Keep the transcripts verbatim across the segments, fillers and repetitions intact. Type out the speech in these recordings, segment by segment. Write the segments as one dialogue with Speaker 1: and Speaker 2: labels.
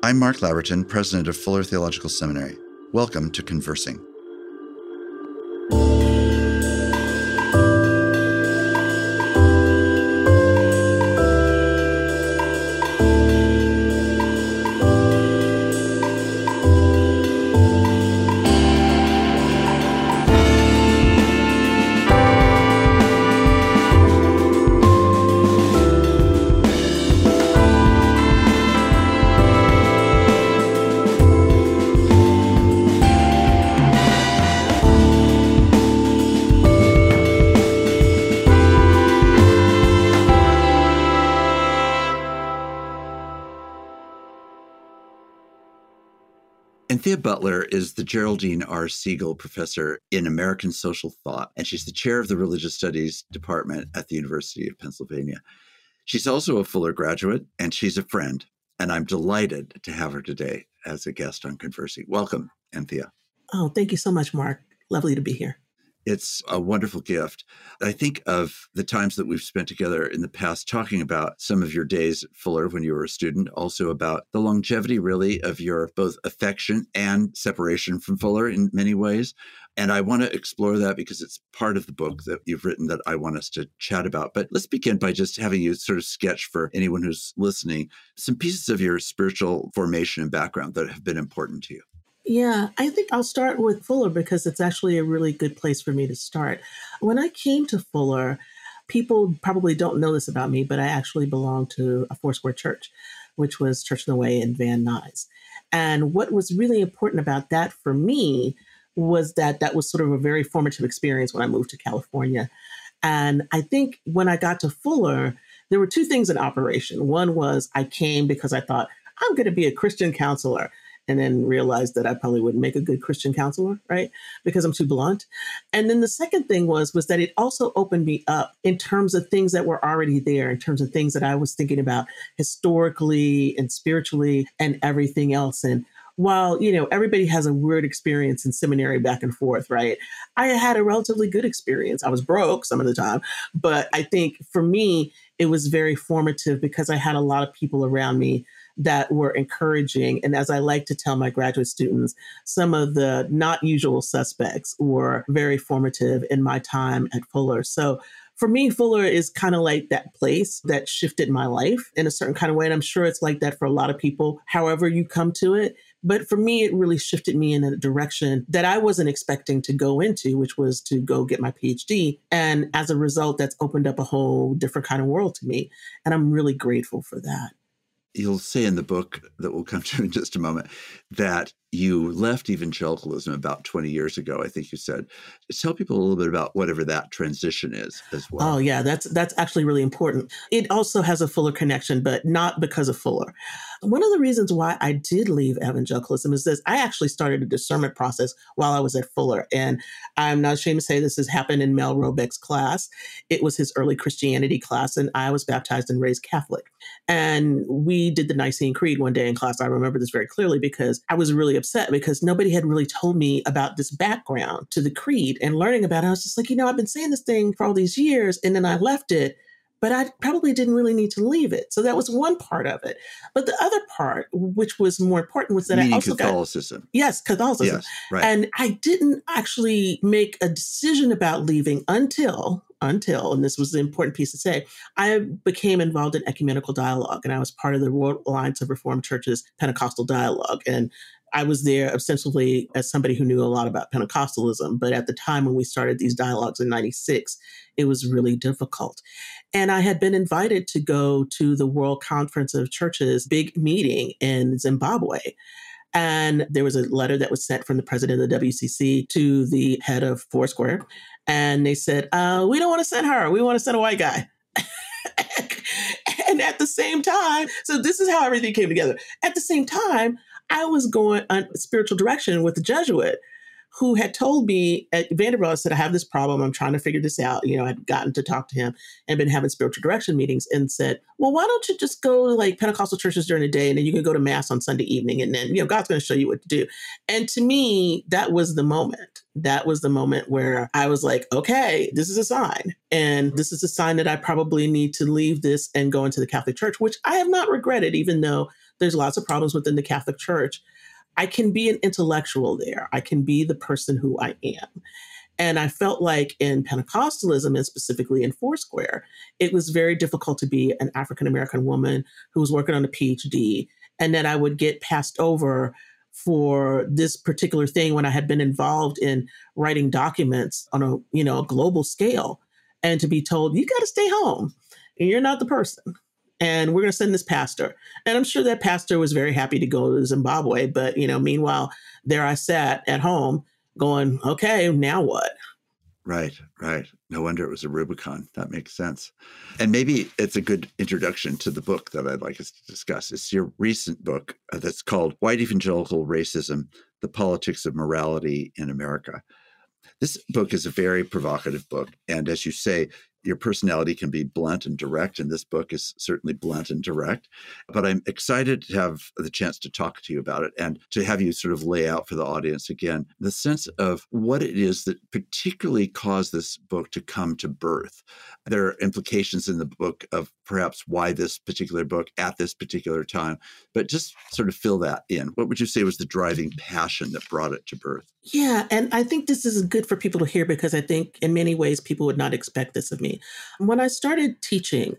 Speaker 1: I'm Mark Laverton, president of Fuller Theological Seminary. Welcome to Conversing. Anthea Butler is the Geraldine R. Siegel Professor in American Social Thought, and she's the chair of the Religious Studies Department at the University of Pennsylvania. She's also a Fuller graduate, and she's a friend, and I'm delighted to have her today as a guest on Conversing. Welcome, Anthea.
Speaker 2: Oh, thank you so much, Mark. Lovely to be here.
Speaker 1: It's a wonderful gift. I think of the times that we've spent together in the past talking about some of your days at Fuller when you were a student, also about the longevity, really, of your both affection and separation from Fuller in many ways. And I want to explore that because it's part of the book that you've written that I want us to chat about. But let's begin by just having you sort of sketch for anyone who's listening some pieces of your spiritual formation and background that have been important to you.
Speaker 2: Yeah, I think I'll start with Fuller because it's actually a really good place for me to start. When I came to Fuller, people probably don't know this about me, but I actually belonged to a Foursquare church, which was Church on the Way in Van Nuys. And what was really important about that for me was that that was sort of a very formative experience when I moved to California. And I think when I got to Fuller, there were two things in operation. One was I came because I thought, I'm going to be a Christian counselor. And then realized that I probably wouldn't make a good Christian counselor, right? Because I'm too blunt. And then the second thing was, was that it also opened me up in terms of things that were already there, in terms of things that I was thinking about historically and spiritually and everything else. And while, you know, everybody has a weird experience in seminary back and forth, right? I had a relatively good experience. I was broke some of the time, but I think for me, it was very formative because I had a lot of people around me that were encouraging. And as I like to tell my graduate students, some of the not usual suspects were very formative in my time at Fuller. So for me, Fuller is kind of like that place that shifted my life in a certain kind of way. And I'm sure it's like that for a lot of people, however you come to it. But for me, it really shifted me in a direction that I wasn't expecting to go into, which was to go get my PhD. And as a result, that's opened up a whole different kind of world to me. And I'm really grateful for that.
Speaker 1: You'll say in the book that we'll come to in just a moment that you left evangelicalism about twenty years ago, I think you said. Tell people a little bit about whatever that transition is as well.
Speaker 2: Oh, yeah, that's that's actually really important. It also has a Fuller connection, but not because of Fuller. One of the reasons why I did leave evangelicalism is this. I actually started a discernment process while I was at Fuller. And I'm not ashamed to say this has happened in Mel Robeck's class. It was his early Christianity class, and I was baptized and raised Catholic. And we did the Nicene Creed one day in class. I remember this very clearly because I was really upset because nobody had really told me about this background to the creed and learning about it. I was just like, you know, I've been saying this thing for all these years and then I left it, but I probably didn't really need to leave it. So that was one part of it. But the other part, which was more important, was that
Speaker 1: Meaning
Speaker 2: I also
Speaker 1: Catholicism.
Speaker 2: got... Yes, Catholicism.
Speaker 1: Yes, right.
Speaker 2: And I didn't actually make a decision about leaving until... Until, and this was the important piece to say, I became involved in ecumenical dialogue, and I was part of the World Alliance of Reformed Churches Pentecostal Dialogue. And I was there ostensibly as somebody who knew a lot about Pentecostalism. But at the time when we started these dialogues in ninety-six, it was really difficult. And I had been invited to go to the World Conference of Churches big meeting in Zimbabwe. And there was a letter that was sent from the president of the W C C to the head of Foursquare. And they said, uh, we don't want to send her. We want to send a white guy. And at the same time, so this is how everything came together. At the same time, I was going on spiritual direction with a Jesuit who had told me at Vanderbilt, I said, I have this problem. I'm trying to figure this out. You know, I'd gotten to talk to him and been having spiritual direction meetings and said, well, why don't you just go to like Pentecostal churches during the day and then you can go to mass on Sunday evening and then, you know, God's going to show you what to do. And to me, that was the moment. That was the moment where I was like, okay, this is a sign. And this is a sign that I probably need to leave this and go into the Catholic Church, which I have not regretted, even though there's lots of problems within the Catholic Church. I can be an intellectual there. I can be the person who I am. And I felt like in Pentecostalism, and specifically in Foursquare, it was very difficult to be an African-American woman who was working on a P H D, and that I would get passed over for this particular thing when I had been involved in writing documents on a, you know, a global scale, and to be told, you got to stay home. You're not the person. And we're going to send this pastor. And I'm sure that pastor was very happy to go to Zimbabwe. But, you know, meanwhile, there I sat at home going, okay, now what?
Speaker 1: Right, right. No wonder it was a Rubicon. That makes sense. And maybe it's a good introduction to the book that I'd like us to discuss. It's your recent book uh, that's called White Evangelical Racism, The Politics of Morality in America. This book is a very provocative book. And as you say, your personality can be blunt and direct, and this book is certainly blunt and direct. But I'm excited to have the chance to talk to you about it and to have you sort of lay out for the audience again the sense of what it is that particularly caused this book to come to birth. There are implications in the book of perhaps why this particular book at this particular time, but just sort of fill that in. What would you say was the driving passion that brought it to birth?
Speaker 2: Yeah, and I think this is good for people to hear because I think in many ways people would not expect this of me. When I started teaching,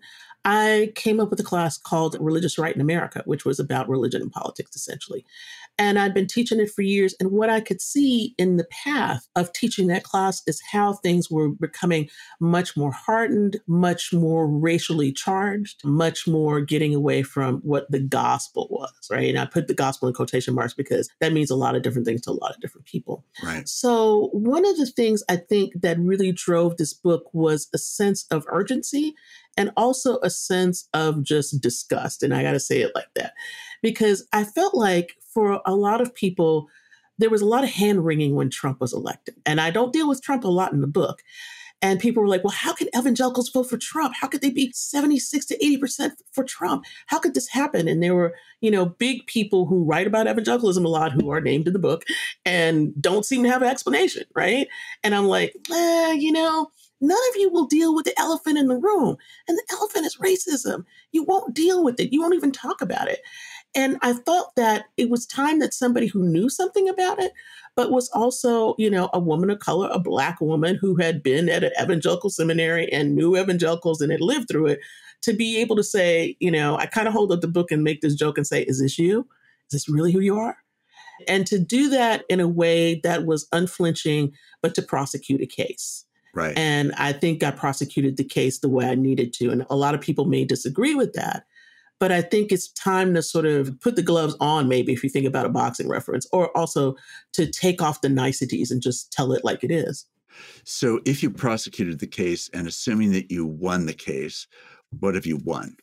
Speaker 2: I came up with a class called Religious Right in America, which was about religion and politics, essentially. And I'd been teaching it for years. And what I could see in the path of teaching that class is how things were becoming much more hardened, much more racially charged, much more getting away from what the gospel was, right? And I put the gospel in quotation marks because that means a lot of different things to a lot of different people.
Speaker 1: Right.
Speaker 2: So one of the things I think that really drove this book was a sense of urgency and also a sense of just disgust. And I got to say it like that, because I felt like for a lot of people, there was a lot of hand wringing when Trump was elected. And I don't deal with Trump a lot in the book. And people were like, well, how can evangelicals vote for Trump? How could they be seventy-six to eighty percent for Trump? How could this happen? And there were, you know, big people who write about evangelicalism a lot who are named in the book and don't seem to have an explanation, right? And I'm like, eh, you know, none of you will deal with the elephant in the room. And the elephant is racism. You won't deal with it. You won't even talk about it. And I felt that it was time that somebody who knew something about it, but was also, you know, a woman of color, a Black woman who had been at an evangelical seminary and knew evangelicals and had lived through it, to be able to say, you know, I kind of hold up the book and make this joke and say, is this you? Is this really who you are? And to do that in a way that was unflinching, but to prosecute a case.
Speaker 1: Right.
Speaker 2: And I think I prosecuted the case the way I needed to. And a lot of people may disagree with that. But I think it's time to sort of put the gloves on, maybe, if you think about a boxing reference, or also to take off the niceties and just tell it like it is.
Speaker 1: So if you prosecuted the case and assuming that you won the case, what have you won?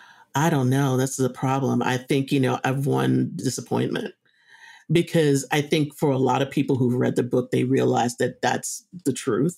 Speaker 2: I don't know. That's the problem. I think, you know, I've won disappointment, because I think for a lot of people who've read the book, they realize that that's the truth.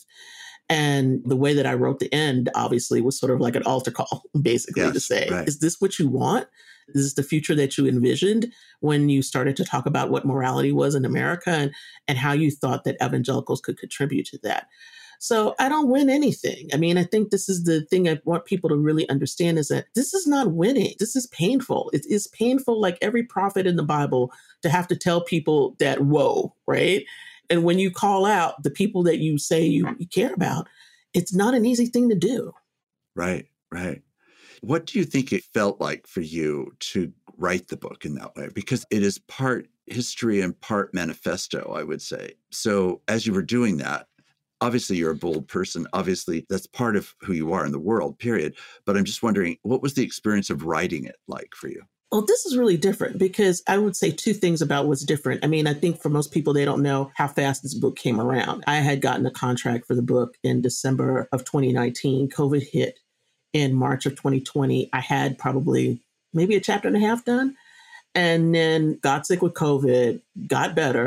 Speaker 2: And the way that I wrote the end, obviously, was sort of like an altar call, basically,
Speaker 1: yes,
Speaker 2: to say,
Speaker 1: right.
Speaker 2: Is this what you want? Is this the future that you envisioned when you started to talk about what morality was in America, and, and how you thought that evangelicals could contribute to that? So I don't win anything. I mean, I think this is the thing I want people to really understand, is that this is not winning. This is painful. It is painful, like every prophet in the Bible, to have to tell people that, whoa, right? And when you call out the people that you say you, you care about, it's not an easy thing to do.
Speaker 1: Right, right. What do you think it felt like for you to write the book in that way? Because it is part history and part manifesto, I would say. So as you were doing that, obviously you're a bold person. Obviously, that's part of who you are in the world, period. But I'm just wondering, what was the experience of writing it like for you?
Speaker 2: Well, this is really different, because I would say two things about what's different. I mean, I think for most people, they don't know how fast this book came around. I had gotten a contract for the book in December of twenty nineteen. COVID hit in March of twenty twenty. I had probably maybe a chapter and a half done, and then got sick with COVID, got better,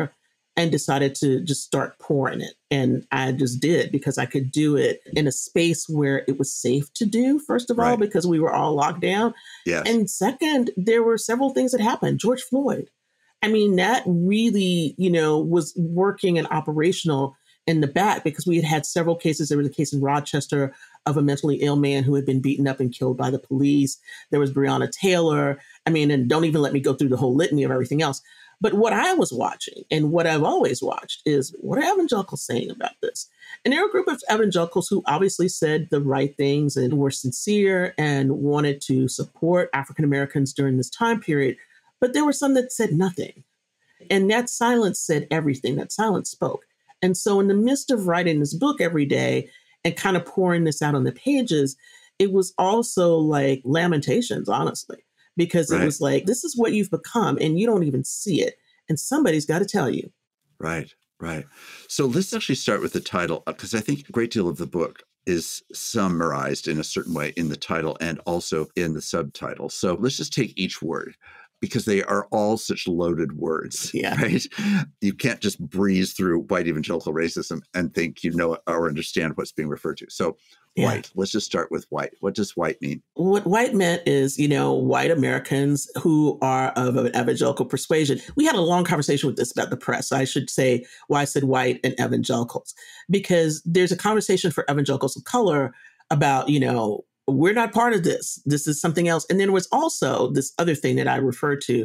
Speaker 2: and decided to just start pouring it. And I just did because I could do it in a space where it was safe to do, first of all,
Speaker 1: Right.
Speaker 2: because we were all locked down.
Speaker 1: Yes.
Speaker 2: And second, there were several things that happened. George Floyd. I mean, that really, you know, was working and operational in the back because we had had several cases. There was a case in Rochester of a mentally ill man who had been beaten up and killed by the police. There was Breonna Taylor. I mean, and don't even let me go through the whole litany of everything else. But what I was watching and what I've always watched is what are evangelicals saying about this? And there were a group of evangelicals who obviously said the right things and were sincere and wanted to support African Americans during this time period. But there were some that said nothing. And that silence said everything. That silence spoke. And so in the midst of writing this book every day and kind of pouring this out on the pages, it was also like lamentations, honestly, because
Speaker 1: Right.
Speaker 2: it was like, this is what you've become and you don't even see it. And somebody's got to tell you.
Speaker 1: Right, right. So let's actually start with the title, because I think a great deal of the book is summarized in a certain way in the title and also in the subtitle. So let's just take each word, because they are all such loaded words,
Speaker 2: Yeah.
Speaker 1: right? You can't just breeze through white evangelical racism and think you know or understand what's being referred to. So
Speaker 2: Yeah.
Speaker 1: white, let's just start with white. What does white mean?
Speaker 2: What white meant is, you know, white Americans who are of an evangelical persuasion. We had a long conversation with this about the press. So I should say why I said white and evangelicals, because there's a conversation for evangelicals of color about, you know, we're not part of this. This is something else. And then there was also this other thing that I referred to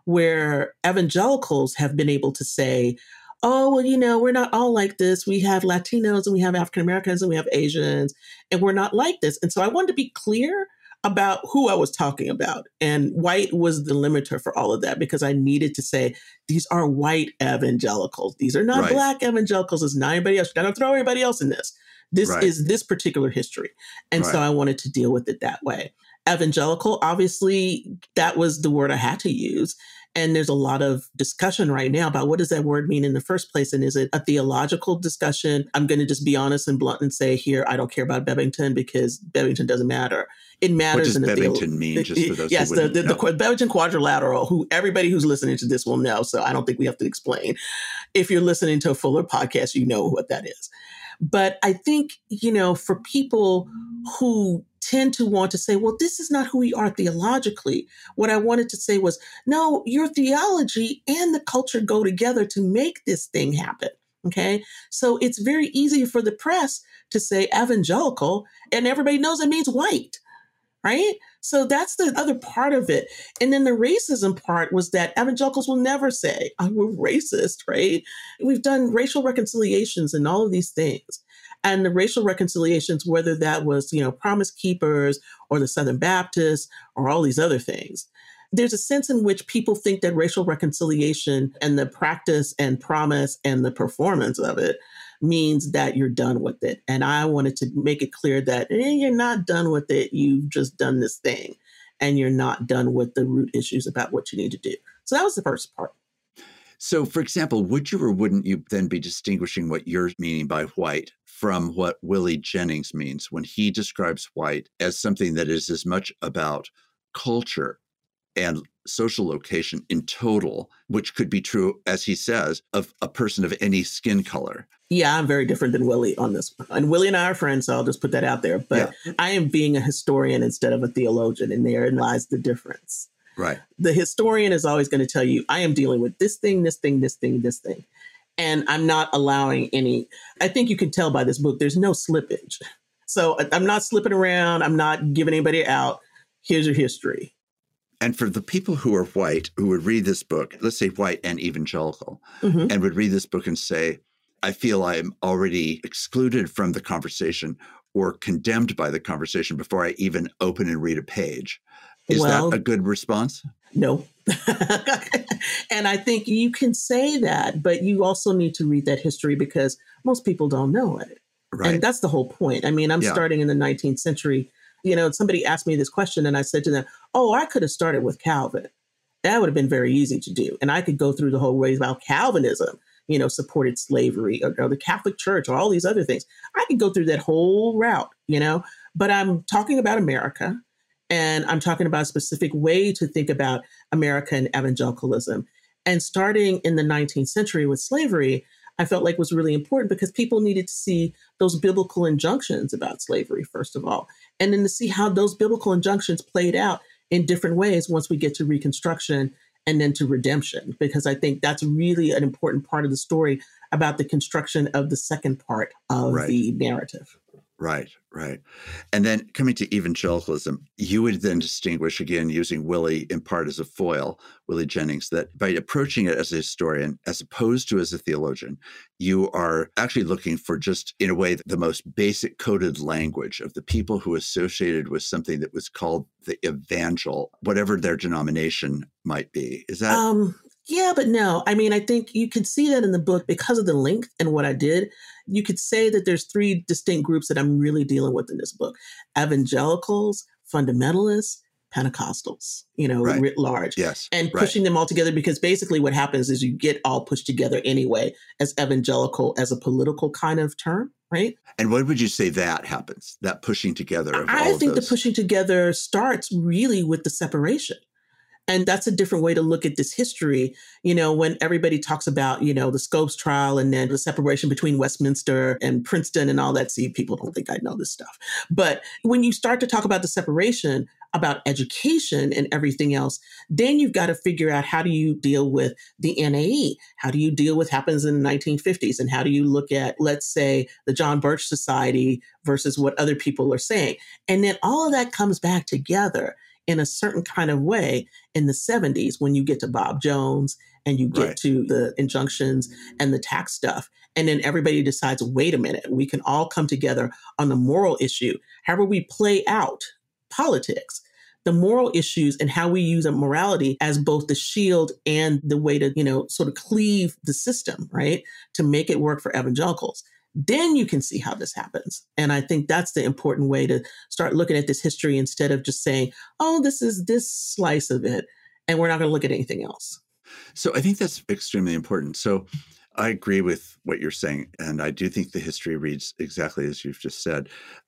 Speaker 2: where evangelicals have been able to say, oh, well, you know, we're not all like this. We have Latinos and we have African Americans and we have Asians, and we're not like this. And so I wanted to be clear about who I was talking about. And white was the limiter for all of that because I needed to say, these are white evangelicals. These are not
Speaker 1: Right.
Speaker 2: Black evangelicals. It's not anybody else. You're not going to throw anybody else in this. This
Speaker 1: Right.
Speaker 2: is this particular history. And so
Speaker 1: Right.
Speaker 2: I wanted to deal with it that way. Evangelical, obviously, that was the word I had to use. And there's a lot of discussion right now about what does that word mean in the first place? And is it a theological discussion? I'm going to just be honest and blunt and say here, I don't care about Bevington because Bevington doesn't matter. It matters.
Speaker 1: What does
Speaker 2: in the
Speaker 1: Bevington
Speaker 2: theo-
Speaker 1: mean, just for those
Speaker 2: yes,
Speaker 1: who
Speaker 2: the,
Speaker 1: wouldn't
Speaker 2: the,
Speaker 1: know?
Speaker 2: the Bevington Quadrilateral, who everybody who's listening to this will know. So I don't think we have to explain. If you're listening to a Fuller podcast, you know what that is. But I think, you know, for people who tend to want to say, well, this is not who we are theologically. What I wanted to say was, no, your theology and the culture go together to make this thing happen. Okay. So it's very easy for the press to say evangelical, and everybody knows it means white. Right. So that's the other part of it. And then the racism part was that evangelicals will never say, oh, we're racist, right? We've done racial reconciliations and all of these things. And the racial reconciliations, whether that was, you know, Promise Keepers or the Southern Baptists or all these other things, there's a sense in which people think that racial reconciliation and the practice and promise and the performance of it means that you're done with it. And I wanted to make it clear that eh, you're not done with it. You've just done this thing and you're not done with the root issues about what you need to do. So that was the first part.
Speaker 1: So, for example, would you or wouldn't you then be distinguishing what you're meaning by white from what Willie Jennings means when he describes white as something that is as much about culture and social location in total, which could be true, as he says, of a person of any skin color?
Speaker 2: Yeah, I'm very different than Willie on this one. And Willie and I are friends, so I'll just put that out there. But
Speaker 1: Yeah.
Speaker 2: I am being a historian instead of a theologian, and therein lies the difference.
Speaker 1: Right.
Speaker 2: The historian is always going to tell you, I am dealing with this thing, this thing, this thing, this thing. And I'm not allowing any, I think you can tell by this book, there's no slippage. So I'm not slipping around. I'm not giving anybody out. Here's your history.
Speaker 1: And for the people who are white, who would read this book, let's say white and evangelical,
Speaker 2: Mhm.
Speaker 1: and would read this book and say, I feel I'm already excluded from the conversation or condemned by the conversation before I even open and read a page. Is
Speaker 2: Well,
Speaker 1: that a good response?
Speaker 2: No. And I think you can say that, but you also need to read that history because most people don't know it.
Speaker 1: Right.
Speaker 2: And that's the whole point. I mean, I'm
Speaker 1: Yeah.
Speaker 2: starting in the nineteenth century. You know, somebody asked me this question and I said to them, oh, I could have started with Calvin. That would have been very easy to do. And I could go through the whole ways about Calvinism, you know, supported slavery or, or the Catholic Church or all these other things. I could go through that whole route, you know, but I'm talking about America. And I'm talking about a specific way to think about American evangelicalism. And starting in the nineteenth century with slavery, I felt like was really important because people needed to see those biblical injunctions about slavery, first of all, and then to see how those biblical injunctions played out in different ways once we get to Reconstruction and then to redemption, because I think that's really an important part of the story about the construction of the second part of
Speaker 1: Right.
Speaker 2: the narrative.
Speaker 1: Right, right. And then coming to evangelicalism, you would then distinguish again using Willie in part as a foil, Willie Jennings, that by approaching it as a historian, as opposed to as a theologian, you are actually looking for just, in a way, the most basic coded language of the people who associated with something that was called the evangel, whatever their denomination might be. Is that?
Speaker 2: Um, yeah, but no. I mean, I think you could see that in the book because of the length and what I did. You could say that there's three distinct groups that I'm really dealing with in this book: evangelicals, fundamentalists, Pentecostals, you know,
Speaker 1: Right.
Speaker 2: writ large.
Speaker 1: Yes.
Speaker 2: And
Speaker 1: right.
Speaker 2: pushing them all together, because basically what happens is you get all pushed together anyway as evangelical as a political kind of term, right?
Speaker 1: And when would you say that happens, that pushing together of
Speaker 2: I
Speaker 1: all
Speaker 2: think
Speaker 1: of
Speaker 2: the
Speaker 1: those?
Speaker 2: pushing together starts really with the separation. And that's a different way to look at this history. You know, when everybody talks about, you know, the Scopes trial and then the separation between Westminster and Princeton and all that. See, people don't think I know this stuff. But when you start to talk about the separation, about education and everything else, then you've got to figure out, how do you deal with the N A E? How do you deal with what happens in the nineteen fifties? And how do you look at, let's say, the John Birch Society versus what other people are saying? And then all of that comes back together in a certain kind of way in the seventies when you get to Bob Jones and you get
Speaker 1: Right.
Speaker 2: to the injunctions and the tax stuff. And then everybody decides, wait a minute, we can all come together on the moral issue. However we play out politics, the moral issues and how we use a morality as both the shield and the way to, you know, sort of cleave the system, right? To make it work for evangelicals. Then you can see how this happens. And I think that's the important way to start looking at this history, instead of just saying, oh, this is this slice of it, and we're not going to look at anything else.
Speaker 1: So I think that's extremely important. So I agree with what you're saying. And I do think the history reads exactly as you've just said.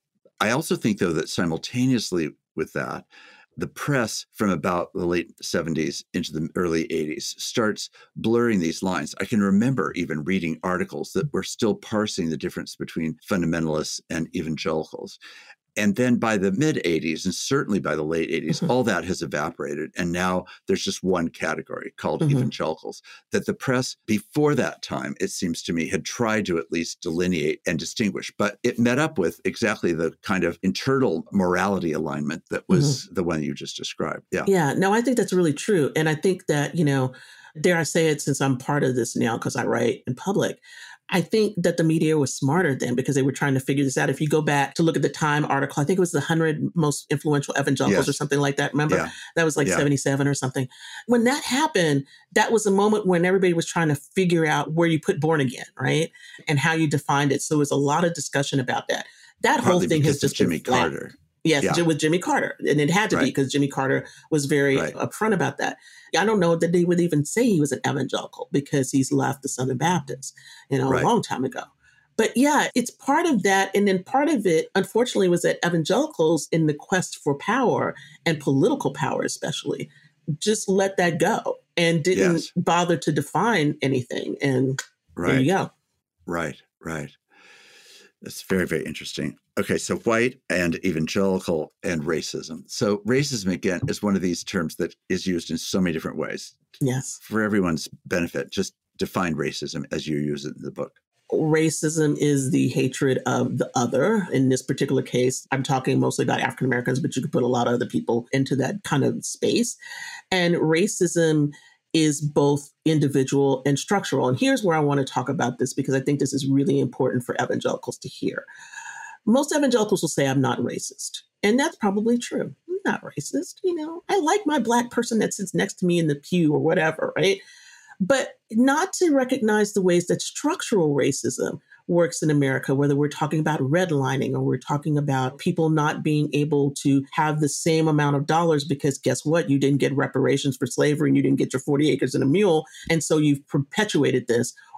Speaker 1: I also think, though, that simultaneously with that, the press from about the late seventies into the early eighties starts blurring these lines. I can remember even reading articles that were still parsing the difference between fundamentalists and evangelicals. And then by the mid eighties, and certainly by the late eighties,
Speaker 2: Mhm.
Speaker 1: all that has evaporated. And now there's just one category called
Speaker 2: Mhm.
Speaker 1: evangelicals, that the press before that time, it seems to me, had tried to at least delineate and distinguish. But it met up with exactly the kind of internal morality alignment that was the one you just described. Yeah.
Speaker 2: Yeah, no, I think that's really true. And I think that, you know, dare I say it, since I'm part of this now because I write in public, I think that the media was smarter then because they were trying to figure this out. If you go back to look at the Time article, I think it was the one hundred most influential evangelicals
Speaker 1: Yes.
Speaker 2: or something like that. Remember?
Speaker 1: Yeah.
Speaker 2: That was like
Speaker 1: Yeah.
Speaker 2: seventy-seven or something. When that happened, that was a moment when everybody was trying to figure out where you put born again, right? And how you defined it. So there was a lot of discussion about that. That whole
Speaker 1: Partly
Speaker 2: thing
Speaker 1: because
Speaker 2: has
Speaker 1: of
Speaker 2: just
Speaker 1: Jimmy
Speaker 2: been flat.
Speaker 1: Carter.
Speaker 2: Yes,
Speaker 1: Yeah.
Speaker 2: with Jimmy Carter. And it had to be
Speaker 1: Right.
Speaker 2: because Jimmy Carter was very
Speaker 1: Right.
Speaker 2: upfront about that. I don't know that they would even say he was an evangelical because he's left the Southern Baptist, you know,
Speaker 1: Right.
Speaker 2: a long time ago. But yeah, it's part of that. And then part of it, unfortunately, was that evangelicals, in the quest for power and political power especially, just let that go and didn't
Speaker 1: Yes.
Speaker 2: bother to define anything. And there
Speaker 1: Right.
Speaker 2: you go.
Speaker 1: Right. Right. That's very, very interesting. Okay, so white and evangelical and racism. So racism, again, is one of these terms that is used in so many different ways.
Speaker 2: Yes.
Speaker 1: For everyone's benefit, just define racism as you use it in the book.
Speaker 2: Racism is the hatred of the other. In this particular case, I'm talking mostly about African Americans, but you could put a lot of other people into that kind of space. And racism is both individual and structural. And here's where I want to talk about this, because I think this is really important for evangelicals to hear. Most evangelicals will say, I'm not racist. And that's probably true. I'm not racist. You know, I like my Black person that sits next to me in the pew or whatever, right? But not to recognize the ways that structural racism works in America, whether we're talking about redlining or we're talking about people not being able to have the same amount of dollars because guess what? You didn't get reparations for slavery and you didn't get your forty acres and a mule. And so you've perpetuated this.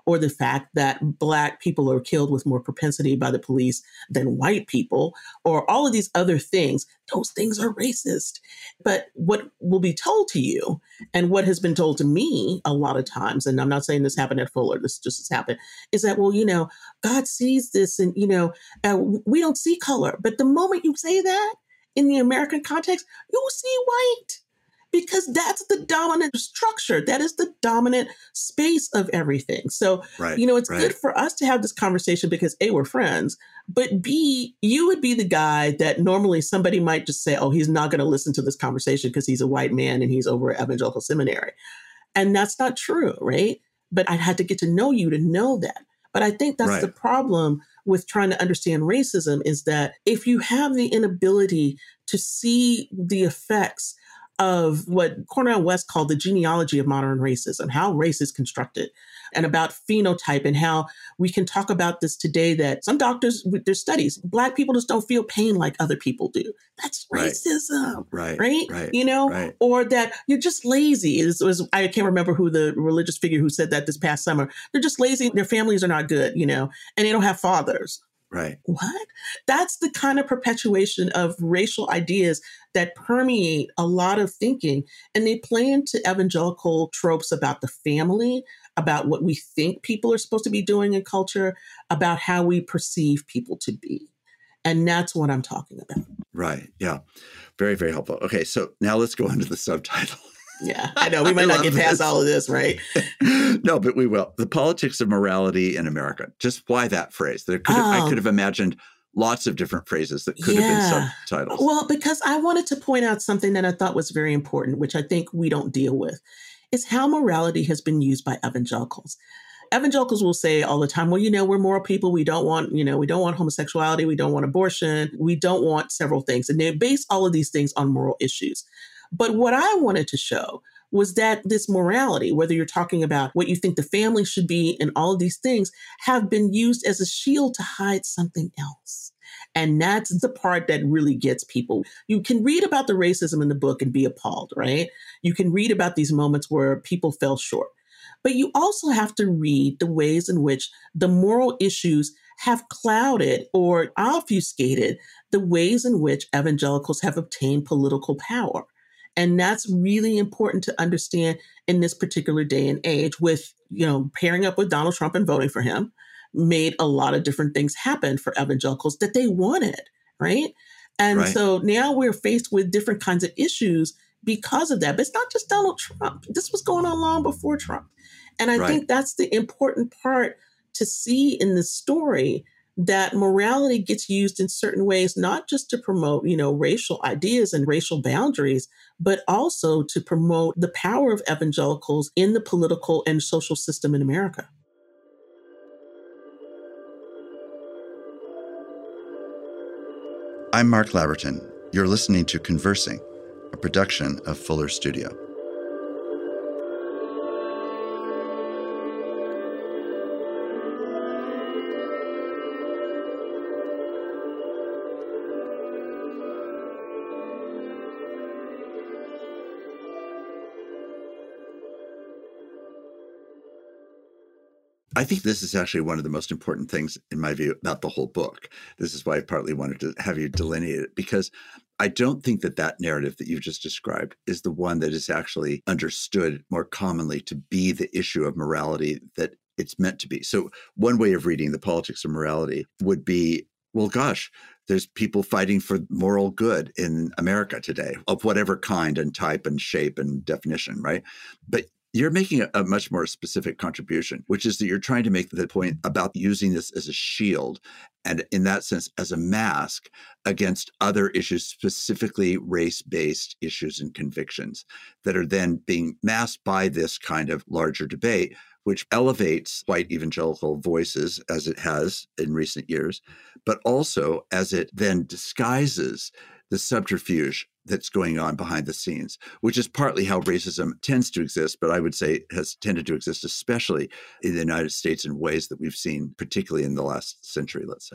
Speaker 2: or the fact that Black people are killed with more propensity by the police than white people, or all of these other things, those things are racist. But what will be told to you, and what has been told to me a lot of times, and I'm not saying this happened at Fuller, this just has happened, is that, well, you know, God sees this and, you know, uh, we don't see color. But the moment you say that in the American context, you will see white. Because that's the dominant structure. That is the dominant space of everything. So,
Speaker 1: right,
Speaker 2: you know, it's
Speaker 1: right.
Speaker 2: good for us to have this conversation because A, we're friends, but B, you would be the guy that normally somebody might just say, oh, he's not going to listen to this conversation because he's a white man and he's over at Evangelical Seminary. And that's not true, right? But I had to get to know you to know that. But I think that's
Speaker 1: right.
Speaker 2: the problem with trying to understand racism, is that if you have the inability to see the effects of what Cornel West called the genealogy of modern racism, how race is constructed, and about phenotype, and how we can talk about this today, that some doctors, there's studies, Black people just don't feel pain like other people do. That's racism,
Speaker 1: right?
Speaker 2: Right?
Speaker 1: right
Speaker 2: you know,
Speaker 1: right.
Speaker 2: Or that you're just lazy. It was, I can't remember who the religious figure who said that this past summer. They're just lazy. Their families are not good, you know, and they don't have fathers.
Speaker 1: Right.
Speaker 2: What? That's the kind of perpetuation of racial ideas that permeate a lot of thinking. And they play into evangelical tropes about the family, about what we think people are supposed to be doing in culture, about how we perceive people to be. And that's what I'm talking about.
Speaker 1: Right. Yeah. Very, very helpful. Okay. So now let's go on to the subtitle.
Speaker 2: Yeah, I know. We might not get past all of this, right?
Speaker 1: No, but we will. The Politics of Morality in America. Just why that phrase? There could have,
Speaker 2: oh.
Speaker 1: I could have imagined lots of different phrases that could
Speaker 2: yeah.
Speaker 1: have been subtitles.
Speaker 2: Well, because I wanted to point out something that I thought was very important, which I think we don't deal with, is how morality has been used by evangelicals. Evangelicals will say all the time, well, you know, we're moral people. We don't want, you know, we don't want homosexuality. We don't want abortion. We don't want several things. And they base all of these things on moral issues. But what I wanted to show was that this morality, whether you're talking about what you think the family should be and all of these things, have been used as a shield to hide something else. And that's the part that really gets people. You can read about the racism in the book and be appalled, right? You can read about these moments where people fell short. But you also have to read the ways in which the moral issues have clouded or obfuscated the ways in which evangelicals have obtained political power. And that's really important to understand in this particular day and age, with, you know, pairing up with Donald Trump and voting for him made a lot of different things happen for evangelicals that they wanted, right? And
Speaker 1: right.
Speaker 2: so now we're faced with different kinds of issues because of that. But it's not just Donald Trump. This was going on long before Trump. And I right. think that's the important part to see in this story, that morality gets used in certain ways, not just to promote, you know, racial ideas and racial boundaries, but also to promote the power of evangelicals in the political and social system in America.
Speaker 1: I'm Mark Laverton. You're listening to Conversing, a production of Fuller Studio. I think this is actually one of the most important things, in my view, about the whole book. This is why I partly wanted to have you delineate it, because I don't think that that narrative that you've just described is the one that is actually understood more commonly to be the issue of morality that it's meant to be. So one way of reading The Politics of Morality would be, well, gosh, there's people fighting for moral good in America today, of whatever kind and type and shape and definition, right? But you're making a, a much more specific contribution, which is that you're trying to make the point about using this as a shield, and in that sense, as a mask against other issues, specifically race-based issues and convictions that are then being masked by this kind of larger debate, which elevates white evangelical voices, as it has in recent years, but also as it then disguises the subterfuge that's going on behind the scenes, which is partly how racism tends to exist, but I would say has tended to exist, especially in the United States, in ways that we've seen, particularly in the last century, let's say.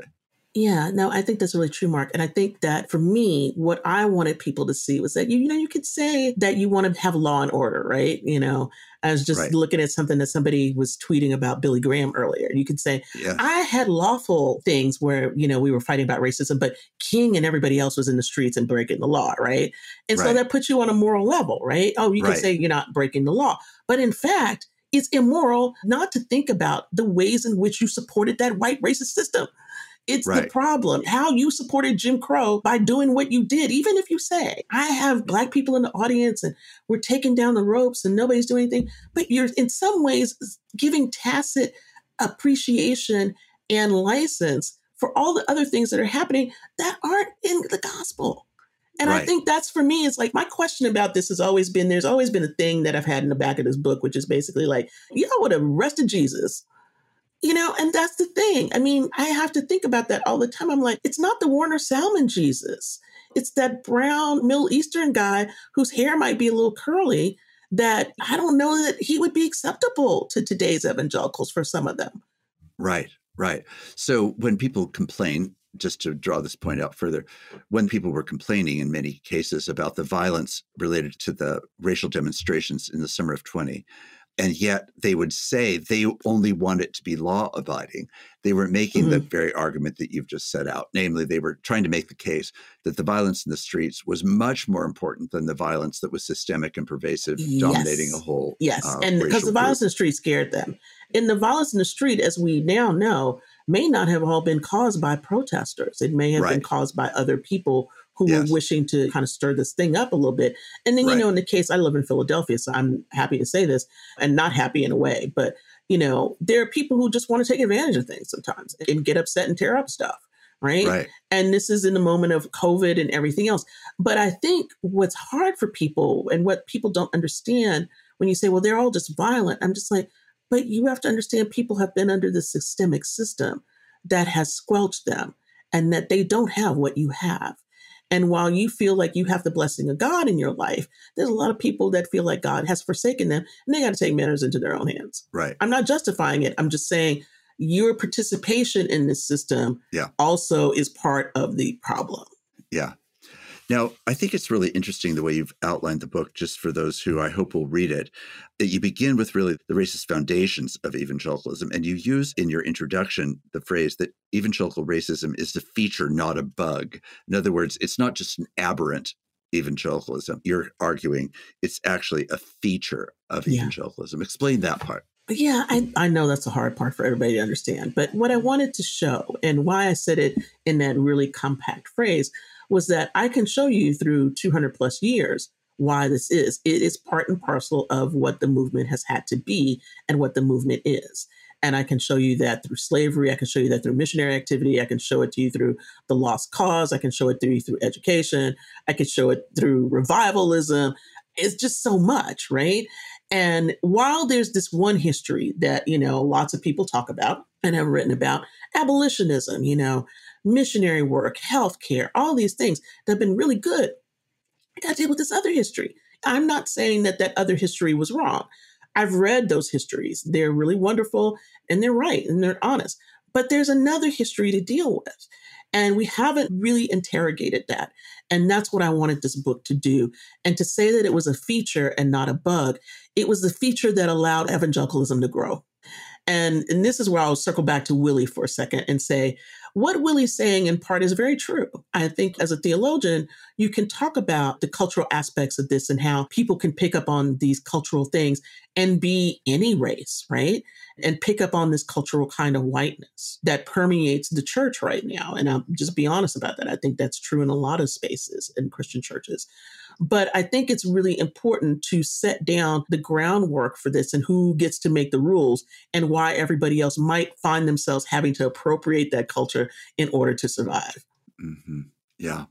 Speaker 2: Yeah, no, I think that's really true, Mark. And I think that for me, what I wanted people to see was that, you, you know, you could say that you want to have law and order, right? You know, I was just
Speaker 1: Right.
Speaker 2: looking at something that somebody was tweeting about Billy Graham earlier. You could say,
Speaker 1: Yes.
Speaker 2: I had lawful things where, you know, we were fighting about racism, but King and everybody else was in the streets and breaking the law, right? And so
Speaker 1: Right.
Speaker 2: that puts you on a moral level, right? Oh, you can
Speaker 1: Right.
Speaker 2: say you're not breaking the law. But in fact, it's immoral not to think about the ways in which you supported that white racist system. It's the
Speaker 1: Right.
Speaker 2: problem. How you supported Jim Crow by doing what you did, even if you say, I have Black people in the audience and we're taking down the ropes and nobody's doing anything, but you're in some ways giving tacit appreciation and license for all the other things that are happening that aren't in the gospel. And I
Speaker 1: Right.
Speaker 2: think that's for me, it's like my question about this has always been there's always been a thing that I've had in the back of this book, which is basically like, y'all would have arrested Jesus. You know, and that's the thing. I mean, I have to think about that all the time. I'm like, it's not the Warner Salmon Jesus. It's that brown Middle Eastern guy whose hair might be a little curly that I don't know that he would be acceptable to today's evangelicals for some of them.
Speaker 1: Right. Right. So when people complain, just to draw this point out further, when people were complaining in many cases about the violence related to the racial demonstrations in the summer of twenty, and yet they would say they only want it to be law abiding. They were making
Speaker 2: Mm-hmm.
Speaker 1: the very argument that you've just set out. Namely, they were trying to make the case that the violence in the streets was much more important than the violence that was systemic and pervasive, dominating a
Speaker 2: Yes.
Speaker 1: whole
Speaker 2: Yes.
Speaker 1: uh,
Speaker 2: And because
Speaker 1: racial
Speaker 2: the
Speaker 1: group.
Speaker 2: violence in the street scared them. And the violence in the street, as we now know, may not have all been caused by protesters. It may have been
Speaker 1: Right.
Speaker 2: caused by other people who
Speaker 1: Yes.
Speaker 2: were wishing to kind of stir this thing up a little bit. And then, you
Speaker 1: Right.
Speaker 2: know, in the case, I live in Philadelphia, so I'm happy to say this and not happy in a way. But, you know, there are people who just want to take advantage of things sometimes and get upset and tear up stuff. Right.
Speaker 1: Right.
Speaker 2: And this is in the moment of COVID and everything else. But I think what's hard for people and what people don't understand when you say, well, they're all just violent, I'm just like, but you have to understand people have been under this systemic system that has squelched them and that they don't have what you have. And while you feel like you have the blessing of God in your life, there's a lot of people that feel like God has forsaken them and they got to take matters into their own hands.
Speaker 1: Right.
Speaker 2: I'm not justifying it. I'm just saying your participation in this system
Speaker 1: Yeah.
Speaker 2: also is part of the problem.
Speaker 1: Yeah. Now, I think it's really interesting the way you've outlined the book, just for those who I hope will read it, that you begin with really the racist foundations of evangelicalism. And you use in your introduction the phrase that evangelical racism is the feature, not a bug. In other words, it's not just an aberrant evangelicalism. You're arguing it's actually a feature of
Speaker 2: Yeah.
Speaker 1: evangelicalism. Explain that part.
Speaker 2: Yeah, I, I know that's a hard part for everybody to understand. But what I wanted to show and why I said it in that really compact phrase was that I can show you through two hundred plus years why this is. It is part and parcel of what the movement has had to be and what the movement is. And I can show you that through slavery. I can show you that through missionary activity. I can show it to you through the lost cause. I can show it to you through education. I can show it through revivalism. It's just so much, right? And while there's this one history that, you know, lots of people talk about and have written about, abolitionism, you know, missionary work, healthcare, all these things that have been really good, I got to deal with this other history. I'm not saying that that other history was wrong. I've read those histories. They're really wonderful and they're right and they're honest. But there's another history to deal with. And we haven't really interrogated that. And that's what I wanted this book to do. And to say that it was a feature and not a bug, it was the feature that allowed evangelicalism to grow. And, and this is where I'll circle back to Willie for a second and say, what Willie's saying in part is very true. I think as a theologian, you can talk about the cultural aspects of this and how people can pick up on these cultural things and be any race, right? And pick up on this cultural kind of whiteness that permeates the church right now. And I'll just be honest about that. I think that's true in a lot of spaces in Christian churches. But I think it's really important to set down the groundwork for this and who gets to make the rules and why everybody else might find themselves having to appropriate that culture in order to survive.
Speaker 1: Mm-hmm. Yeah.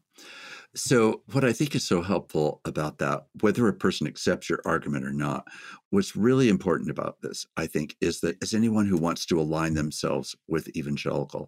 Speaker 1: So what I think is so helpful about that, whether a person accepts your argument or not, what's really important about this, I think, is that as anyone who wants to align themselves with evangelical,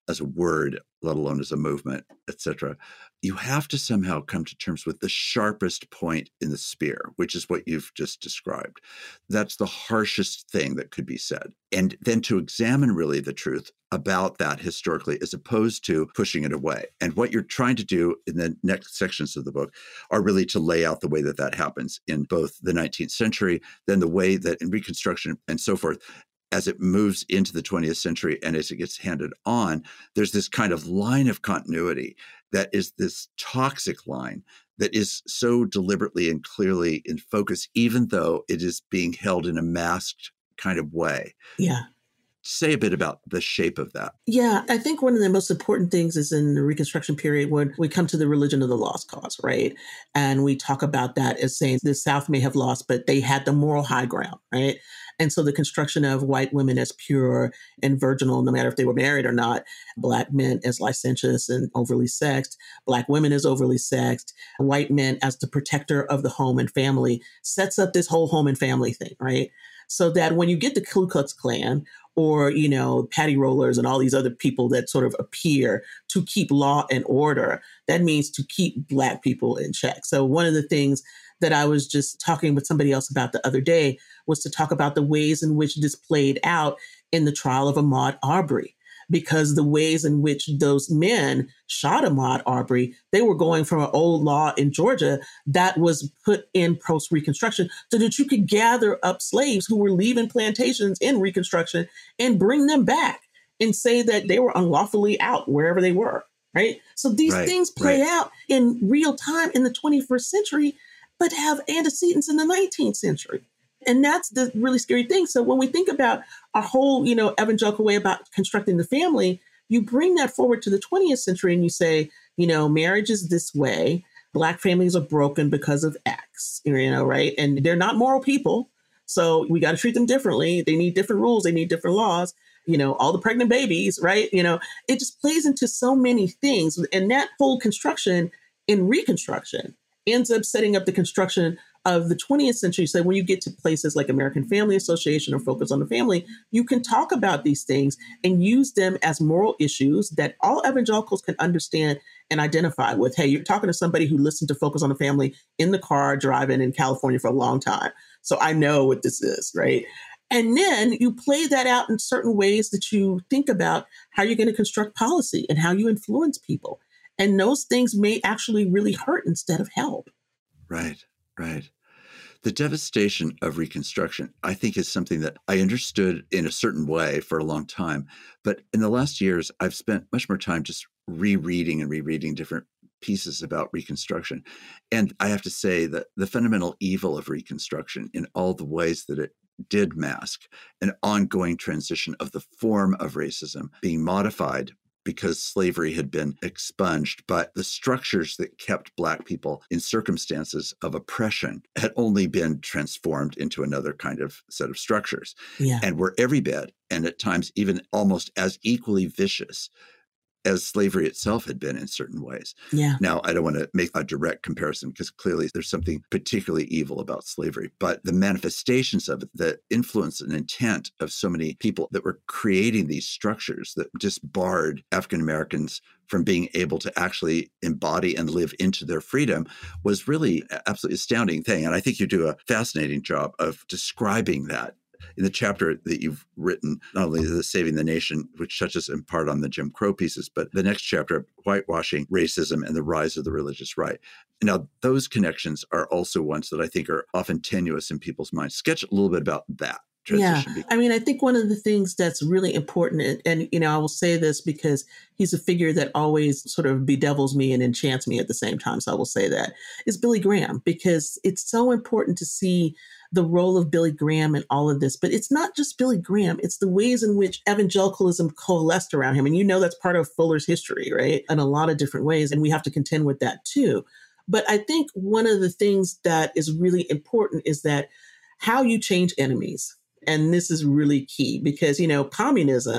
Speaker 1: as a word, let alone as a movement, et cetera. You have to somehow come to terms with the sharpest point in the spear, which is what you've just described. That's the harshest thing that could be said. And then to examine really the truth about that historically, as opposed to pushing it away. And what you're trying to do in the next sections of the book are really to lay out the way that that happens in both the nineteenth century, then the way that in Reconstruction and so forth, as it moves into the twentieth century and as it gets handed on, there's this kind of line of continuity that is this toxic line that is so deliberately and clearly in focus, even though it is being held in a masked kind of way.
Speaker 2: Yeah.
Speaker 1: Say a bit about the shape of that.
Speaker 2: Yeah, I think one of the most important things is in the Reconstruction period when we come to the religion of the lost cause, right? And we talk about that as saying the South may have lost, but they had the moral high ground, right? And so the construction of white women as pure and virginal, no matter if they were married or not, Black men as licentious and overly sexed, Black women as overly sexed, white men as the protector of the home and family sets up this whole home and family thing, right? So that when you get the Ku Klux Klan or, you know, patty rollers and all these other people that sort of appear to keep law and order, that means to keep Black people in check. So one of the things that I was just talking with somebody else about the other day was to talk about the ways in which this played out in the trial of Ahmaud Arbery. Because the ways in which those men shot Ahmaud Arbery, they were going from an old law in Georgia that was put in post-Reconstruction so that you could gather up slaves who were leaving plantations in Reconstruction and bring them back and say that they were unlawfully out wherever they were, right? So these
Speaker 1: right,
Speaker 2: things play
Speaker 1: right.
Speaker 2: out in real time in the twenty-first century, but have antecedents in the nineteenth century. And that's the really scary thing. So when we think about our whole, you know, evangelical way about constructing the family, you bring that forward to the twentieth century and you say, you know, marriage is this way. Black families are broken because of X, you know, right? And they're not moral people. So we got to treat them differently. They need different rules. They need different laws. You know, all the pregnant babies, right? You know, it just plays into so many things. And that whole construction in Reconstruction ends up setting up the construction of the twentieth century. So when you get to places like American Family Association or Focus on the Family, you can talk about these things and use them as moral issues that all evangelicals can understand and identify with. Hey, you're talking to somebody who listened to Focus on the Family in the car driving in California for a long time. So I know what this is, right? And then you play that out in certain ways that you think about how you're going to construct policy and how you influence people. And those things may actually really hurt instead of help.
Speaker 1: Right, right. The devastation of Reconstruction, I think, is something that I understood in a certain way for a long time. But in the last years, I've spent much more time just rereading and rereading different pieces about Reconstruction. And I have to say that the fundamental evil of Reconstruction in all the ways that it did mask an ongoing transition of the form of racism being modified because slavery had been expunged, but the structures that kept Black people in circumstances of oppression had only been transformed into another kind of set of structures,
Speaker 2: Yeah.
Speaker 1: and were every bit, and at times even almost as equally vicious as slavery itself had been in certain ways.
Speaker 2: Yeah.
Speaker 1: Now, I don't want to make a direct comparison because clearly there's something particularly evil about slavery, but the manifestations of it, the influence and intent of so many people that were creating these structures that just barred African Americans from being able to actually embody and live into their freedom was really an absolutely astounding thing. And I think you do a fascinating job of describing that in the chapter that you've written, not only the Saving the Nation, which touches in part on the Jim Crow pieces, but the next chapter, Whitewashing Racism and the Rise of the Religious Right. Now, those connections are also ones that I think are often tenuous in people's minds. Sketch a little bit about that transition.
Speaker 2: Yeah. I mean, I think one of the things that's really important, and, and, you know, I will say this because he's a figure that always sort of bedevils me and enchants me at the same time. So I will say that, is Billy Graham, because it's so important to see the role of Billy Graham in all of this. But it's not just Billy Graham. It's the ways in which evangelicalism coalesced around him. And you know that's part of Fuller's history, right? In a lot of different ways. And we have to contend with that too. But I think one of the things that is really important is that how you change enemies. And this is really key because, you know, communism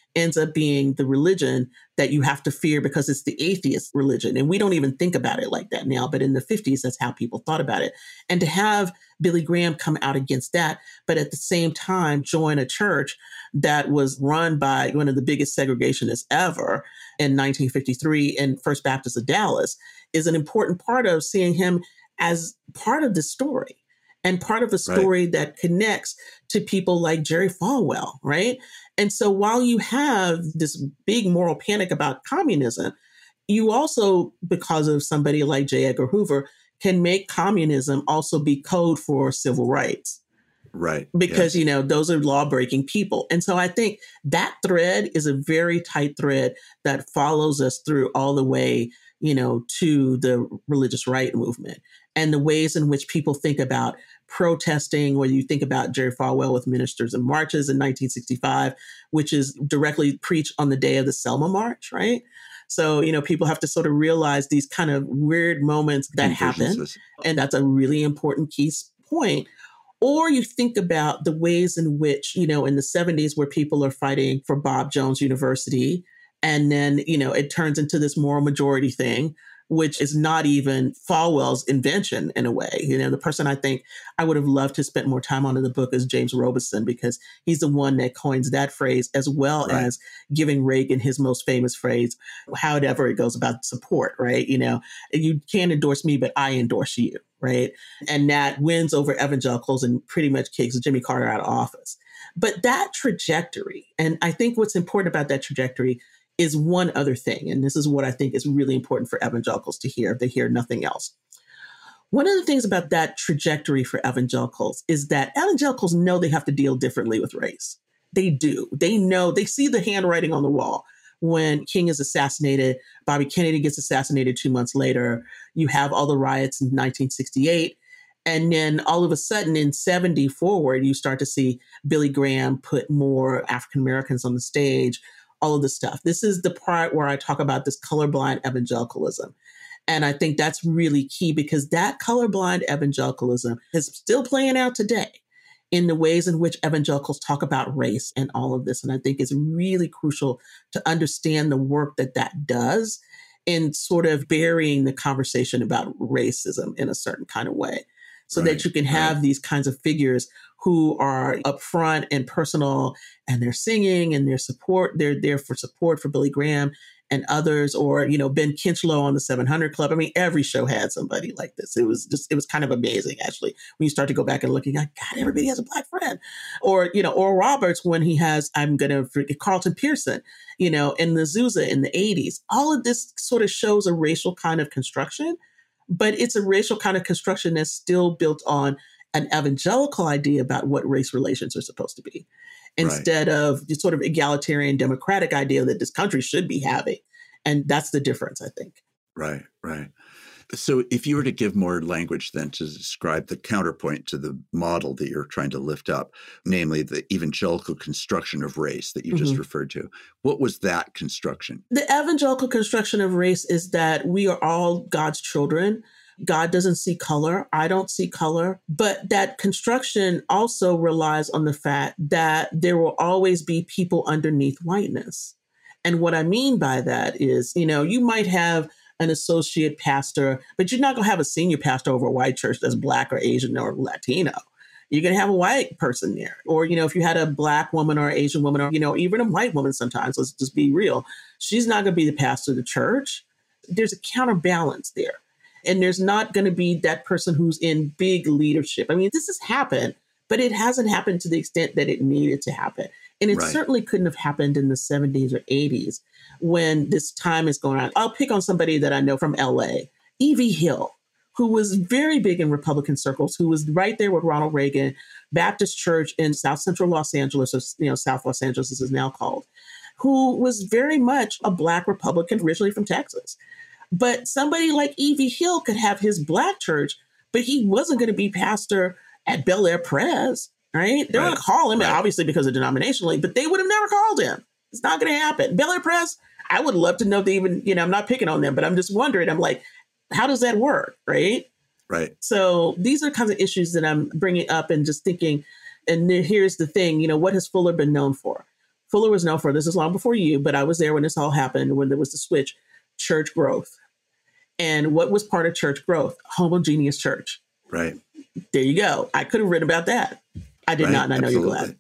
Speaker 2: ends up being the religion that you have to fear because it's the atheist religion. And we don't even think about it like that now. But in the fifties, that's how people thought about it. And to have Billy Graham come out against that, but at the same time join a church that was run by one of the biggest segregationists ever in nineteen fifty-three in First Baptist of Dallas, is an important part of seeing him as part of the story. And part of a story right. that connects to people like Jerry Falwell, right? And so while you have this big moral panic about communism, you also, because of somebody like J. Edgar Hoover, can make communism also be code for civil rights.
Speaker 1: Right.
Speaker 2: Because,
Speaker 1: yes.
Speaker 2: you know, those are law-breaking people. And so I think that thread is a very tight thread that follows us through all the way, you know, to the religious right movement and the ways in which people think about protesting, whether you think about Jerry Falwell with Ministers and Marches in nineteen sixty-five, which is directly preached on the day of the Selma March, right? So, you know, people have to sort of realize these kind of weird moments that happen. And that's a really important key point. Or you think about the ways in which, you know, in the seventies where people are fighting for Bob Jones University, and then, you know, it turns into this moral majority thing, which is not even Falwell's invention in a way. You know, the person I think I would have loved to spend more time on in the book is James Robeson, because he's the one that coins that phrase, as well right. as giving Reagan his most famous phrase, however it goes about support, right? You know, you can't endorse me, but I endorse you, right? And that wins over evangelicals and pretty much kicks Jimmy Carter out of office. But that trajectory, and I think what's important about that trajectory is one other thing. And this is what I think is really important for evangelicals to hear if they hear nothing else. One of the things about that trajectory for evangelicals is that evangelicals know they have to deal differently with race. They do. They know, they see the handwriting on the wall. When King is assassinated, Bobby Kennedy gets assassinated two months later. You have all the riots in nineteen sixty-eight. And then all of a sudden in seventy forward, you start to see Billy Graham put more African Americans on the stage, all of this stuff. This is the part where I talk about this colorblind evangelicalism. And I think that's really key, because that colorblind evangelicalism is still playing out today in the ways in which evangelicals talk about race and all of this. And I think it's really crucial to understand the work that that does in sort of burying the conversation about racism in a certain kind of way, so right, that you can have right. these kinds of figures who are upfront and personal, and they're singing and they're support, they're there for support for Billy Graham and others, or, you know, Ben Kinchlow on the seven hundred Club. I mean, every show had somebody like this. It was just, it was kind of amazing, actually, when you start to go back and look, you go, God, everybody has a Black friend. Or, you know, Oral Roberts, when he has, I'm going to forget, Carlton Pearson, you know, in the Azusa in the eighties. All of this sort of shows a racial kind of construction, but it's a racial kind of construction that's still built on an evangelical idea about what race relations are supposed to be, instead right. of the sort of egalitarian democratic idea that this country should be having. And that's the difference, I think.
Speaker 1: Right, right. So if you were to give more language then to describe the counterpoint to the model that you're trying to lift up, namely the evangelical construction of race that you mm-hmm. just referred to, what was that construction?
Speaker 2: The evangelical construction of race is that we are all God's children. God doesn't see color. I don't see color. But that construction also relies on the fact that there will always be people underneath whiteness. And what I mean by that is, you know, you might have an associate pastor, but you're not going to have a senior pastor over a white church that's Black or Asian or Latino. You're going to have a white person there. Or, you know, if you had a Black woman or Asian woman, or, you know, even a white woman sometimes, let's just be real, she's not going to be the pastor of the church. There's a counterbalance there. And there's not going to be that person who's in big leadership. I mean, this has happened, but it hasn't happened to the extent that it needed to happen. And it right. certainly couldn't have happened in the seventies or eighties when this time is going on. I'll pick on somebody that I know from L A, Evie Hill, who was very big in Republican circles, who was right there with Ronald Reagan, Baptist Church in South Central Los Angeles, or, you know, South Los Angeles as it's now called, who was very much a Black Republican, originally from Texas. But somebody like Evie Hill could have his Black church, but he wasn't going to be pastor at Bel Air Pres, right? They're right. going to call him, right. obviously because of denominationally, but they would have never called him. It's not going to happen. Bel Air Pres, I would love to know if they even, you know, I'm not picking on them, but I'm just wondering, I'm like, how does that work, right?
Speaker 1: Right. So
Speaker 2: these are kinds of issues that I'm bringing up and just thinking, and here's the thing, you know, what has Fuller been known for? Fuller was known for, this is long before you, but I was there when this all happened, when there was the switch, church growth. And what was part of church growth? Homogeneous church.
Speaker 1: Right.
Speaker 2: There you go. I could have written about that. I did
Speaker 1: Right.
Speaker 2: not, and I know
Speaker 1: Absolutely.
Speaker 2: you're glad.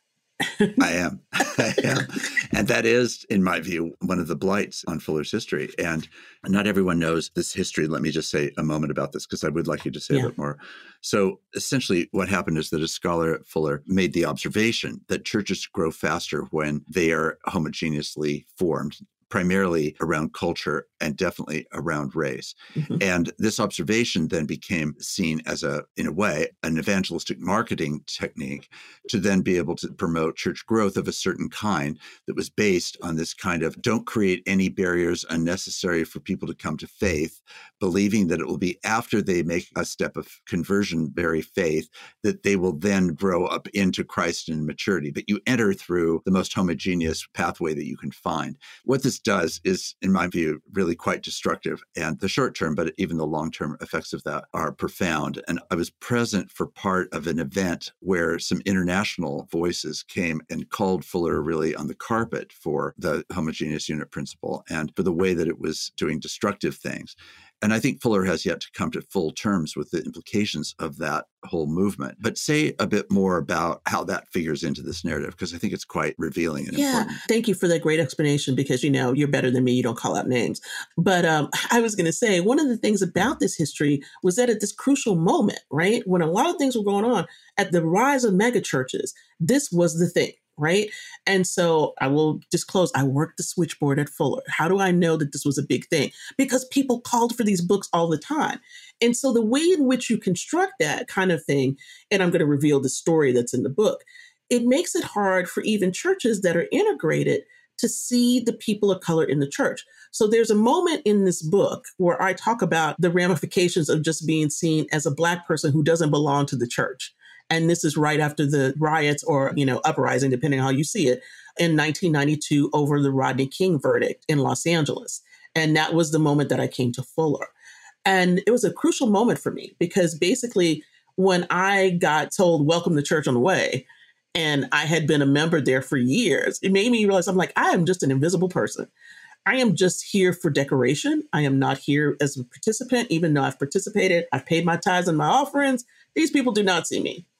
Speaker 1: I am. I am. And that is, in my view, one of the blights on Fuller's history. And not everyone knows this history. Let me just say a moment about this, because I would like you to say yeah. a bit more. So essentially what happened is that a scholar at Fuller made the observation that churches grow faster when they are homogeneously formed, primarily around culture and definitely around race. Mm-hmm. And this observation then became seen as a, in a way, an evangelistic marketing technique to then be able to promote church growth of a certain kind that was based on this kind of don't create any barriers unnecessary for people to come to faith, believing that it will be after they make a step of conversion, very faith, that they will then grow up into Christ in maturity. But you enter through the most homogeneous pathway that you can find. What this does is, in my view, really quite destructive. And the short term, but even the long term effects of that are profound. And I was present for part of an event where some international voices came and called Fuller really on the carpet for the homogeneous unit principle and for the way that it was doing destructive things. And I think Fuller has yet to come to full terms with the implications of that whole movement. But say a bit more about how that figures into this narrative, because I think it's quite revealing and
Speaker 2: yeah,
Speaker 1: important.
Speaker 2: Thank you for that great explanation, because, you know, you're better than me. You don't call out names. But um, I was going to say, one of the things about this history was that at this crucial moment, right, when a lot of things were going on, at the rise of megachurches, this was the thing. Right. And so I will disclose, I worked the switchboard at Fuller. How do I know that this was a big thing? Because people called for these books all the time. And so the way in which you construct that kind of thing, and I'm going to reveal the story that's in the book, it makes it hard for even churches that are integrated to see the people of color in the church. So there's a moment in this book where I talk about the ramifications of just being seen as a Black person who doesn't belong to the church. And this is right after the riots or, you know, uprising, depending on how you see it, in nineteen ninety-two over the Rodney King verdict in Los Angeles. And that was the moment that I came to Fuller. And it was a crucial moment for me because basically when I got told, welcome to church on the way, and I had been a member there for years, it made me realize I'm like, I am just an invisible person. I am just here for decoration. I am not here as a participant, even though I've participated. I've paid my tithes and my offerings. These people do not see me.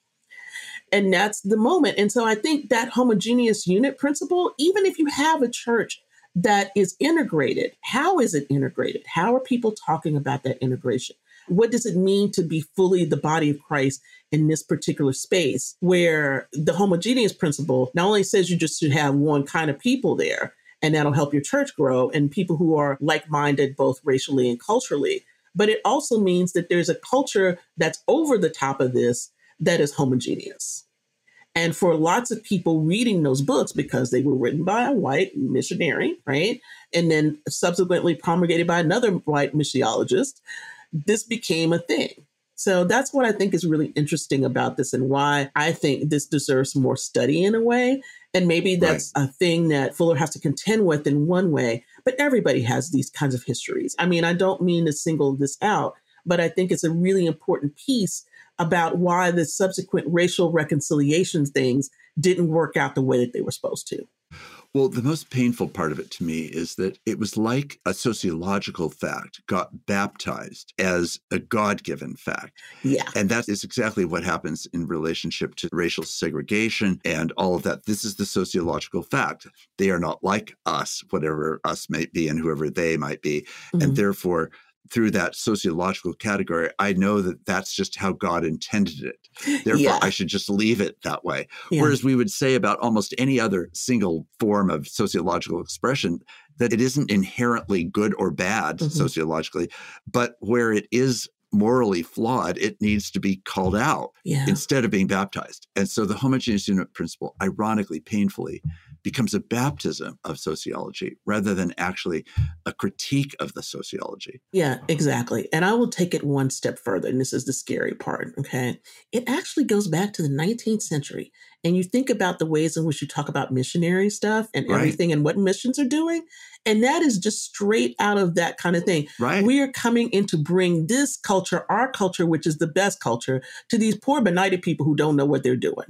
Speaker 2: And that's the moment. And so I think that homogeneous unit principle, even if you have a church that is integrated, how is it integrated? How are people talking about that integration? What does it mean to be fully the body of Christ in this particular space where the homogeneous principle not only says you just should have one kind of people there, and that'll help your church grow and people who are like-minded, both racially and culturally, but it also means that there's a culture that's over the top of this that is homogeneous. And for lots of people reading those books, because they were written by a white missionary, right? And then subsequently promulgated by another white missiologist, this became a thing. So that's what I think is really interesting about this and why I think this deserves more study in a way. And maybe that's right. a thing that Fuller has to contend with in one way, but everybody has these kinds of histories. I mean, I don't mean to single this out, but I think it's a really important piece about why the subsequent racial reconciliation things didn't work out the way that they were supposed to.
Speaker 1: Well, the most painful part of it to me is that it was like a sociological fact got baptized as a God-given fact.
Speaker 2: Yeah.
Speaker 1: And that is exactly what happens in relationship to racial segregation and all of that. This is the sociological fact. They are not like us, whatever us might be and whoever they might be. Mm-hmm. And therefore, through that sociological category, I know that that's just how God intended it. Therefore, yeah. I should just leave it that way. Yeah. Whereas we would say about almost any other single form of sociological expression that it isn't inherently good or bad mm-hmm. sociologically, but where it is morally flawed, it needs to be called out yeah. instead of being baptized. And so the homogeneous unit principle, ironically, painfully, becomes a baptism of sociology rather than actually a critique of the sociology.
Speaker 2: Yeah, exactly. And I will take it one step further. And this is the scary part. Okay. It actually goes back to the nineteenth century. And you think about the ways in which you talk about missionary stuff and right. everything and what missions are doing. And that is just straight out of that kind of thing.
Speaker 1: Right.
Speaker 2: We are coming in to bring this culture, our culture, which is the best culture, to these poor benighted people who don't know what they're doing.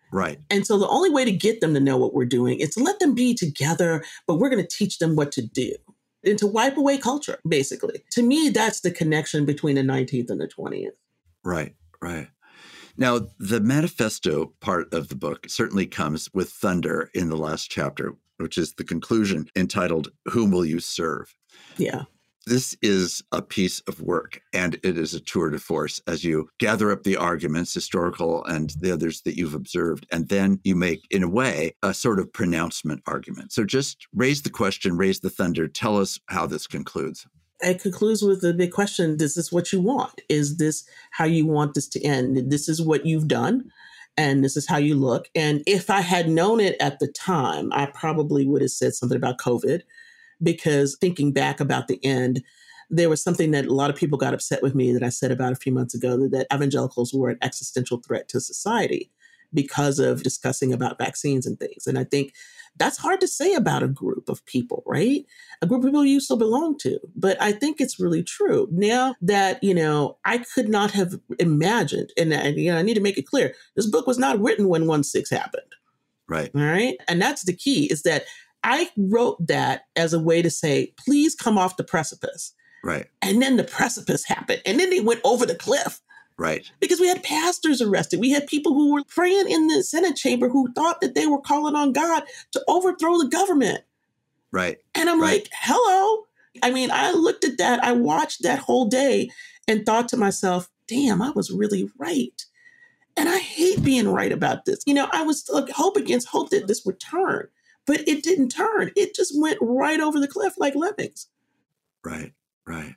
Speaker 1: Right.
Speaker 2: And so the only way to get them to know what we're doing is to let them be together, but we're going to teach them what to do and to wipe away culture, basically. To me, that's the connection between the nineteenth and the twentieth.
Speaker 1: Right, right. Now, the manifesto part of the book certainly comes with thunder in the last chapter, which is the conclusion entitled, Whom Will You Serve?
Speaker 2: Yeah.
Speaker 1: This is a piece of work, and it is a tour de force as you gather up the arguments, historical and the others that you've observed, and then you make, in a way, a sort of pronouncement argument. So just raise the question, raise the thunder, tell us how this concludes.
Speaker 2: It concludes with the big question, is this what you want? Is this how you want this to end? This is what you've done, and this is how you look. And if I had known it at the time, I probably would have said something about COVID, because thinking back about the end, there was something that a lot of people got upset with me that I said about a few months ago, that, that evangelicals were an existential threat to society because of discussing about vaccines and things. And I think that's hard to say about a group of people, right? A group of people you still belong to. But I think it's really true. Now that, you know, I could not have imagined, and I, you know, I need to make it clear, this book was not written when one six happened.
Speaker 1: Right.
Speaker 2: All right. And that's the key, is that I wrote that as a way to say, please come off the precipice.
Speaker 1: Right.
Speaker 2: And then the precipice happened. And then they went over the cliff.
Speaker 1: Right.
Speaker 2: Because we had pastors arrested. We had people who were praying in the Senate chamber who thought that they were calling on God to overthrow the government.
Speaker 1: Right.
Speaker 2: And I'm
Speaker 1: right.
Speaker 2: like, hello. I mean, I looked at that. I watched that whole day and thought to myself, damn, I was really right. And I hate being right about this. You know, I was like, hope against hope that this would turn, but it didn't turn. It just went right over the cliff like lemmings.
Speaker 1: Right. Right.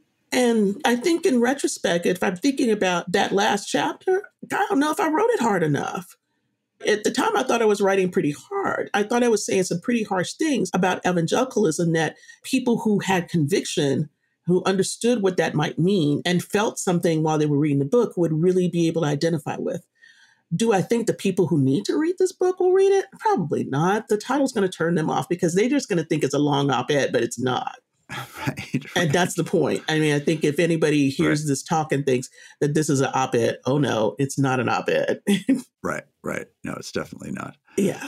Speaker 2: And I think in retrospect, if I'm thinking about that last chapter, I don't know if I wrote it hard enough. At the time, I thought I was writing pretty hard. I thought I was saying some pretty harsh things about evangelicalism that people who had conviction, who understood what that might mean and felt something while they were reading the book, would really be able to identify with. Do I think the people who need to read this book will read it? Probably not. The title's going to turn them off because they're just going to think it's a long op-ed, but it's not.
Speaker 1: Right, right.
Speaker 2: And that's the point. I mean, I think if anybody hears right. this talk and thinks that this is an op-ed, oh no, it's not an op-ed.
Speaker 1: Right, right. No, it's definitely not.
Speaker 2: Yeah.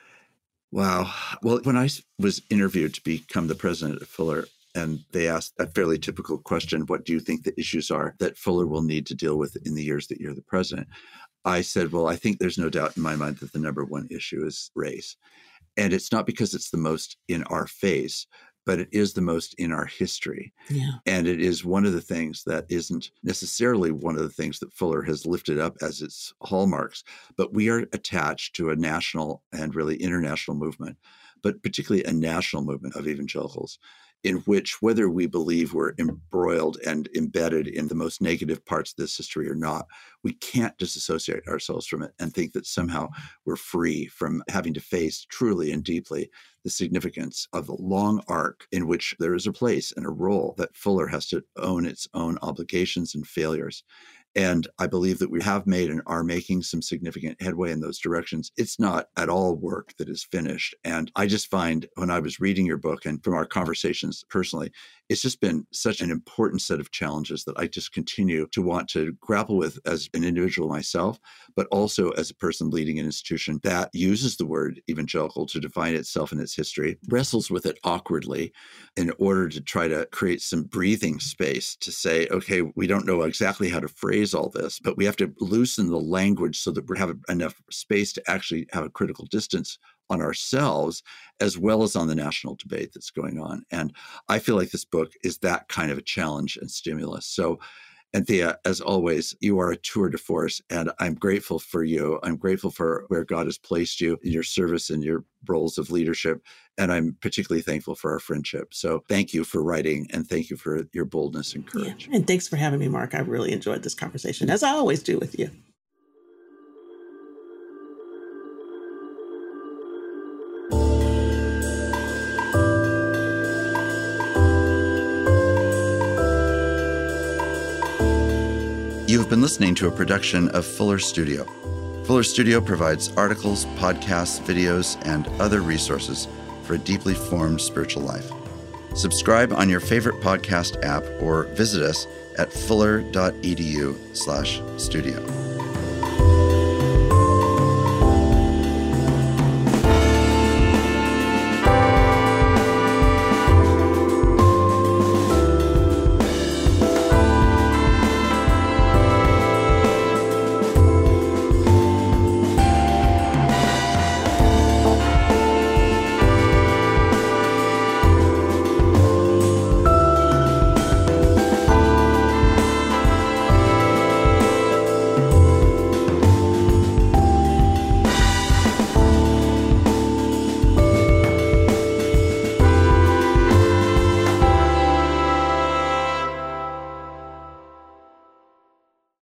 Speaker 1: Wow. Well, when I was interviewed to become the president of Fuller, and they asked a fairly typical question, what do you think the issues are that Fuller will need to deal with in the years that you're the president? I said, well, I think there's no doubt in my mind that the number one issue is race. And it's not because it's the most in our face, but it is the most in our history.
Speaker 2: Yeah.
Speaker 1: And it is one of the things that isn't necessarily one of the things that Fuller has lifted up as its hallmarks, but we are attached to a national and really international movement, but particularly a national movement of evangelicals, in which whether we believe we're embroiled and embedded in the most negative parts of this history or not, we can't disassociate ourselves from it and think that somehow we're free from having to face truly and deeply the significance of the long arc in which there is a place and a role that Fuller has to own its own obligations and failures. And I believe that we have made and are making some significant headway in those directions. It's not at all work that is finished. And I just find when I was reading your book and from our conversations personally, it's just been such an important set of challenges that I just continue to want to grapple with as an individual myself, but also as a person leading an institution that uses the word evangelical to define itself and its history, wrestles with it awkwardly in order to try to create some breathing space to say, okay, we don't know exactly how to phrase all this, but we have to loosen the language so that we have enough space to actually have a critical distance on ourselves as well as on the national debate that's going on. And I feel like this book is that kind of a challenge and stimulus. So, Anthea, as always, you are a tour de force, and I'm grateful for you. I'm grateful for where God has placed you in your service and your roles of leadership. And I'm particularly thankful for our friendship. So thank you for writing, and thank you for your boldness and courage.
Speaker 2: Yeah. And thanks for having me, Mark. I really enjoyed this conversation, as I always do with you.
Speaker 1: You've been listening to a production of Fuller Studio. Fuller Studio provides articles, podcasts, videos, and other resources for a deeply formed spiritual life. Subscribe on your favorite podcast app or visit us at fuller.edu slash studio.